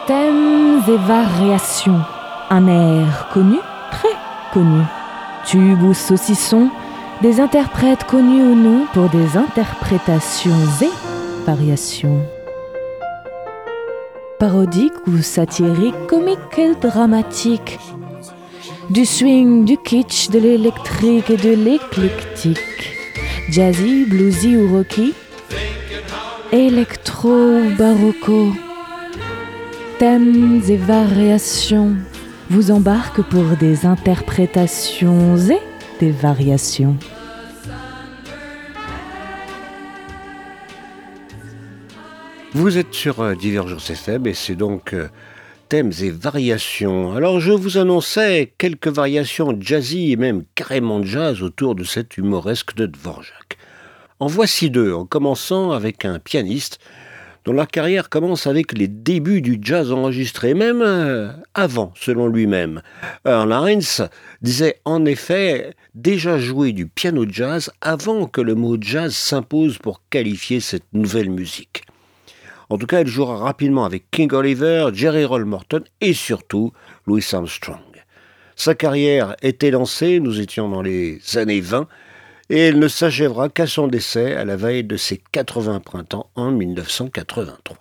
Thèmes et variations. Un air connu, très connu. Tube ou saucisson, des interprètes connus ou non pour des interprétations et variations. Parodique ou satirique, comique et dramatique. Du swing, du kitsch, de l'électrique et de l'éclectique. Jazzy, bluesy ou rocky. Électro ou barocco. Thèmes et variations vous embarquent pour des interprétations et des variations. Vous êtes sur Divergence FM et c'est donc thèmes et variations. Alors je vous annonçais quelques variations jazzy et même carrément jazz autour de cet humoresque de Dvorak. En voici deux, en commençant avec un pianiste dont la carrière commence avec les débuts du jazz enregistré, même avant, selon lui-même. Earl Hines disait en effet déjà jouer du piano jazz avant que le mot jazz s'impose pour qualifier cette nouvelle musique. En tout cas, il jouera rapidement avec King Oliver, Jerry Roll Morton et surtout Louis Armstrong. Sa carrière était lancée, nous étions dans les années 20, et elle ne s'achèvera qu'à son décès à la veille de ses 80 printemps en 1983.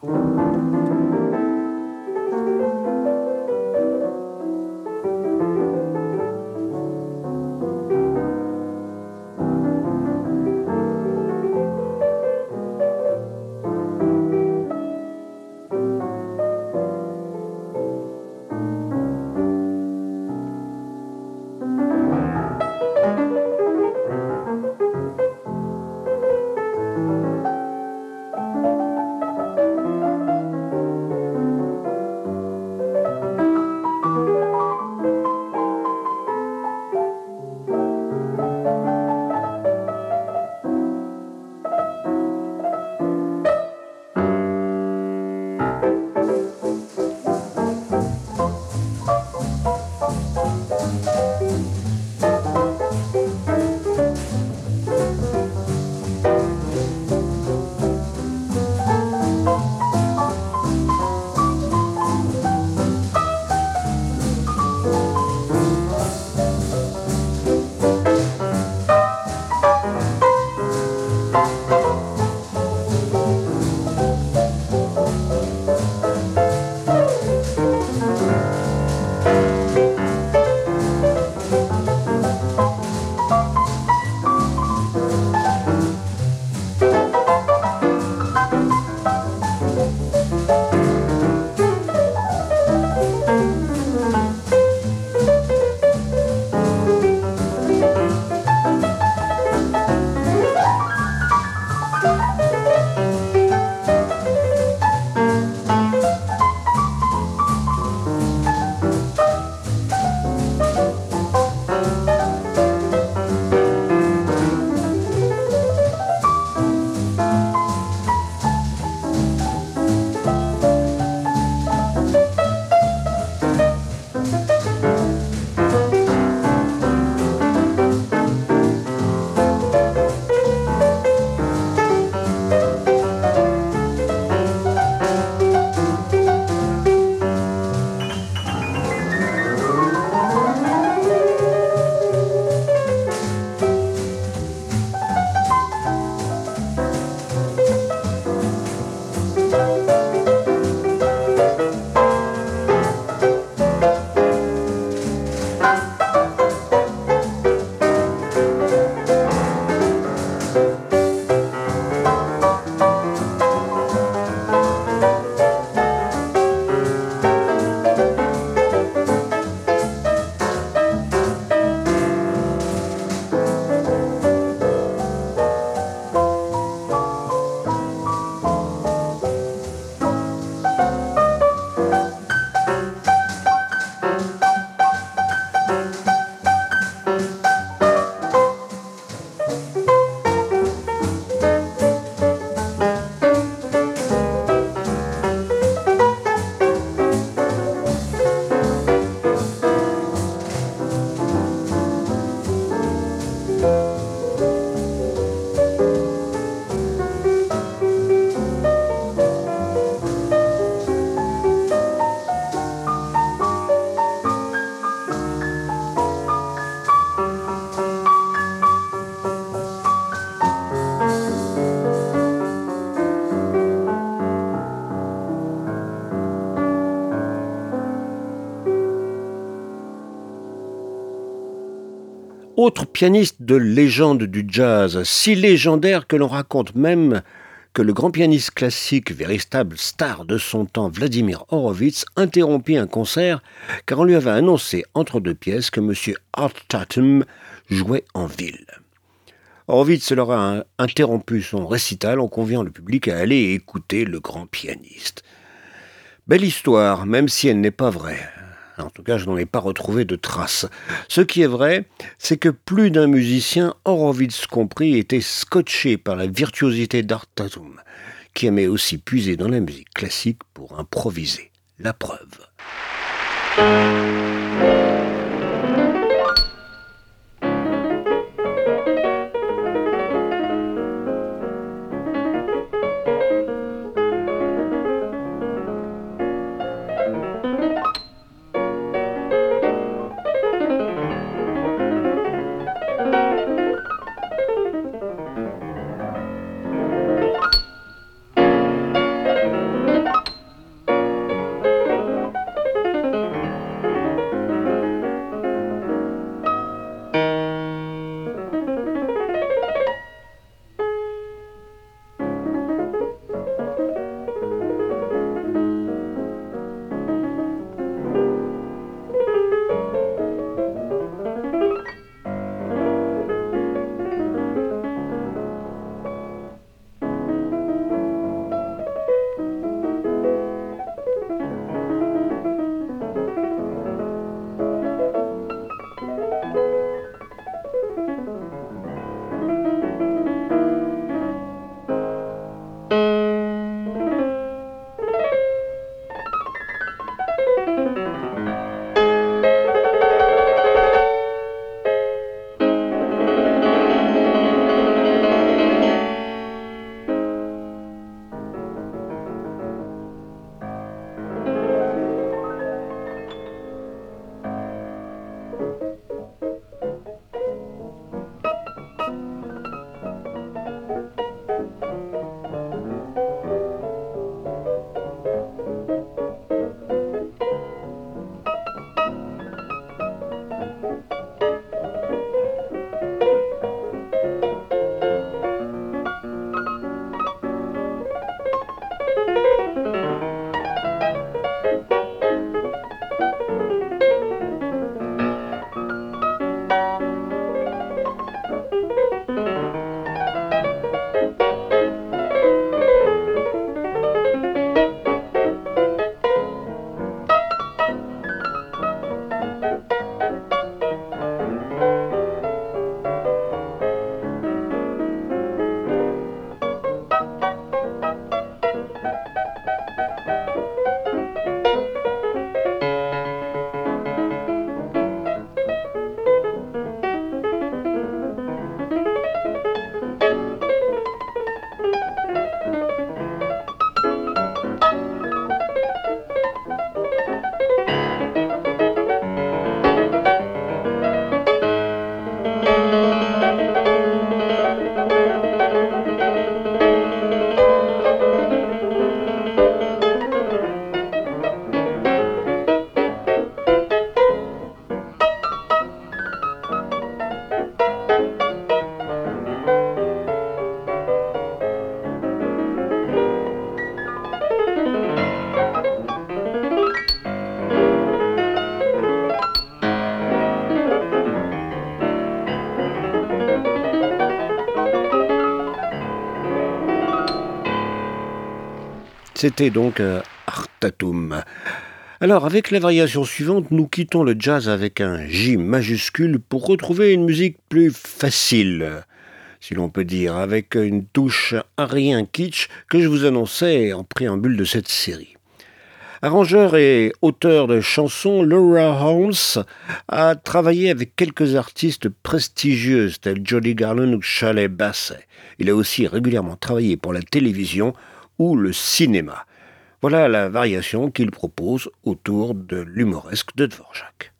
Autre pianiste de légende du jazz, si légendaire que l'on raconte même que le grand pianiste classique, véritable star de son temps, Vladimir Horowitz, interrompit un concert car on lui avait annoncé entre deux pièces que M. Art Tatum jouait en ville. Horowitz leur a interrompu son récital en conviant le public à aller écouter le grand pianiste. Belle histoire, même si elle n'est pas vraie. En tout cas, je n'en ai pas retrouvé de traces. Ce qui est vrai, c'est que plus d'un musicien, Horowitz compris, était scotché par la virtuosité d'Art Tatum, qui aimait aussi puiser dans la musique classique pour improviser. La preuve. C'était donc Art Tatum. Alors, avec la variation suivante, nous quittons le jazz avec un J majuscule pour retrouver une musique plus facile, si l'on peut dire, avec une touche arien kitsch que je vous annonçais en préambule de cette série. Arrangeur et auteur de chansons, Laura Holmes a travaillé avec quelques artistes prestigieux tels Judy Garland ou Shirley Bassey. Il a aussi régulièrement travaillé pour la télévision ou le cinéma. Voilà la variation qu'il propose autour de l'humoresque de Dvorak.